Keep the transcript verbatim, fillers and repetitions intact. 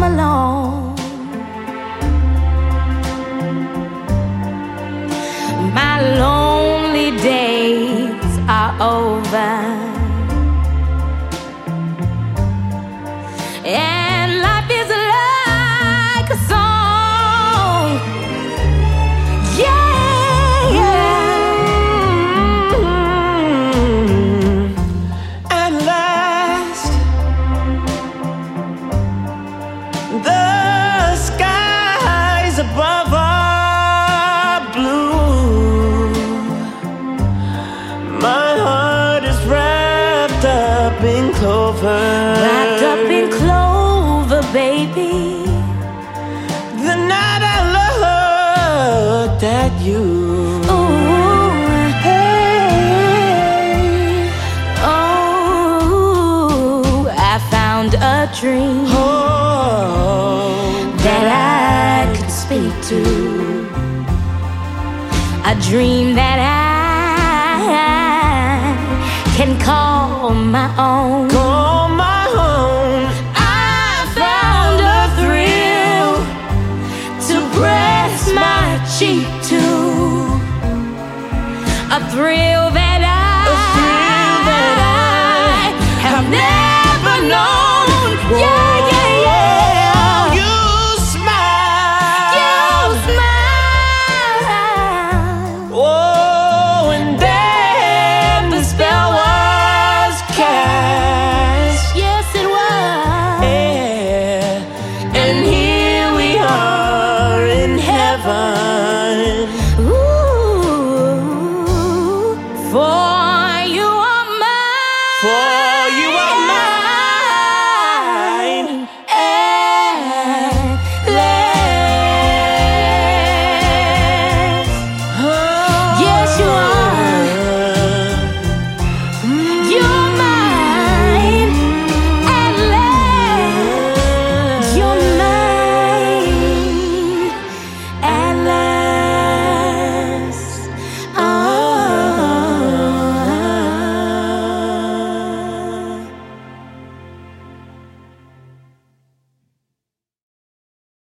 alone. My lonely days are over, and life is like a song. Yeah, yeah. At last, the skies above are blue. My heart is wrapped up in clover. Wrapped up in clover, baby. The night I looked at you. Ooh, Hey, oh, I found a dream oh, that I could speak to, a dream that I can call my own. call my own. I found a thrill to press my cheek to, a thrill